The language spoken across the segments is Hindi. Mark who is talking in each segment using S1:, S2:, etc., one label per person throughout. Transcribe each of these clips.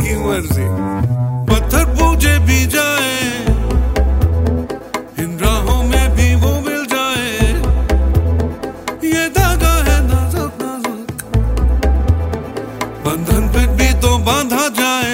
S1: तेरी मर्जी। पत्थर पूजे भी जाए, इन राहों में भी वो मिल जाए। ये धागा है नाजुक नाजुक, बंधन पे भी तो बांधा जाए।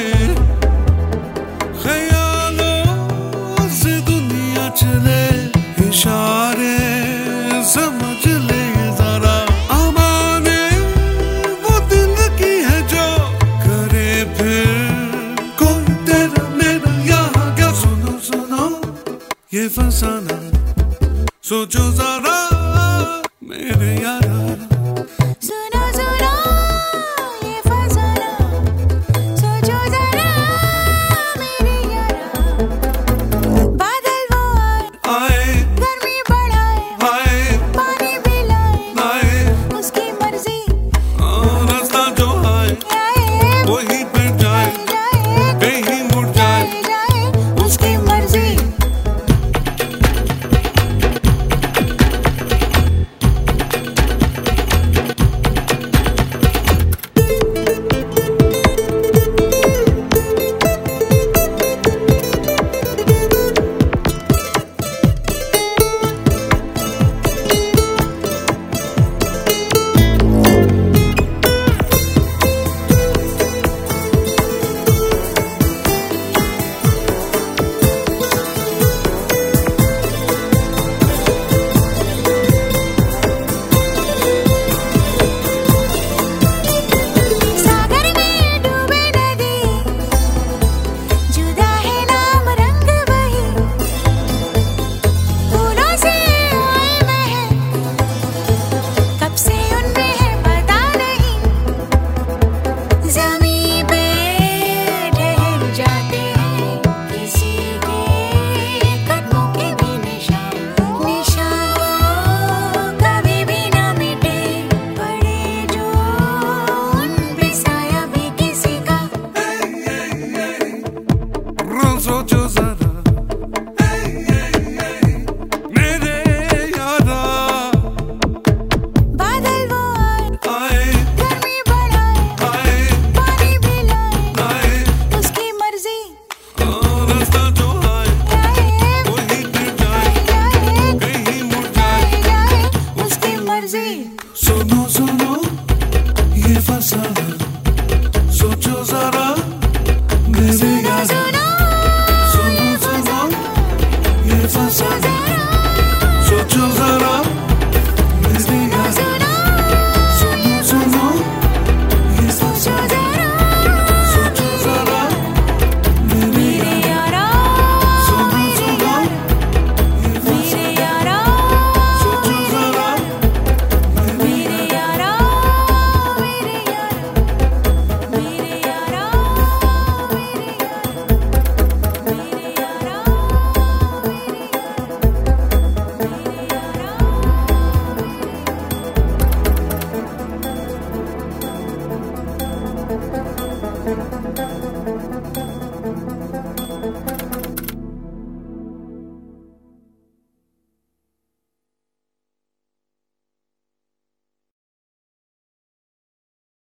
S1: ख्यालों से दुनिया चले, इशारे समझ ले जरा। अमाने वो दिल की है जो करे फिर कोई तेरा मेरा यहाँ क्या। सुनो सुनो ये फसाना, सोचो जरा मेरे यारा।
S2: सुनो सुनो ये फसाना, सोचो जरा मेरे यारा। बादल वो
S1: आए
S2: गर्मी बढ़ाए,
S1: आए
S2: पानी भी लाए,
S1: आए
S2: उसकी मर्जी।
S1: रास्ता जो आए वही पे जाए, कहीं मुड़ जाए
S2: उसकी मर्जी। सागर में डूबे नदी, जुदा है नाम रंग वही। फूलों से आए महक, कब से उनमें है पता नहीं। ज़मीं पे ठहर जाते हैं किसी के कदमों के भी निशान। निशान कभी भी ना मिटे, पड़े जो उन पे साया भी किसी का।
S1: सोचो जरा मेरे यारा।
S2: बादल वो
S1: आए
S2: गर्मी बढ़ाए,
S1: आए
S2: पानी भी लाए,
S1: आए
S2: उसकी मर्जी।
S1: रास्ता जो आए वही पे जाए, कहीं मुड़ जाए
S2: उसकी मर्जी।
S1: सुनो सुनो ये फसाना, सोचो जरा मेरे यारा। सुनो सुनो ये फसाना, सोचो जरा मेरे यारा। सुनो सुनो ये फसाना, सोचो जरा मेरे यारा। सुनो सुनो ये फसाना, सोचो जरा
S2: मेरे यारा, मेरे यारा, मेरे यारा, मेरे यारा, मेरे यारा।